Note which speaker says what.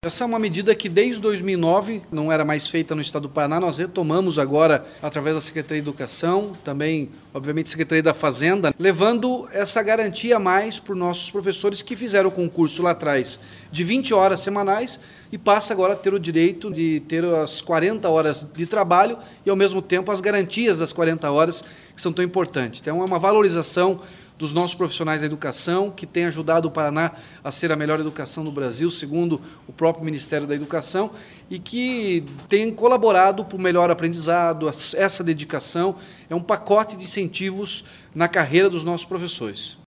Speaker 1: Essa é uma medida que desde 2009 não era mais feita no estado do Paraná, nós retomamos agora através da Secretaria de Educação, também, obviamente, Secretaria da Fazenda, levando essa garantia a mais para os nossos professores que fizeram o concurso lá atrás de 20 horas semanais e passa agora a ter o direito de ter as 40 horas de trabalho e, ao mesmo tempo, as garantias das 40 horas que são tão importantes. Então, é uma valorização dos nossos profissionais da educação, que tem ajudado o Paraná a ser a melhor educação do Brasil, segundo o próprio Ministério da Educação, e que tem colaborado para o melhor aprendizado. Essa dedicação é um pacote de incentivos na carreira dos nossos professores.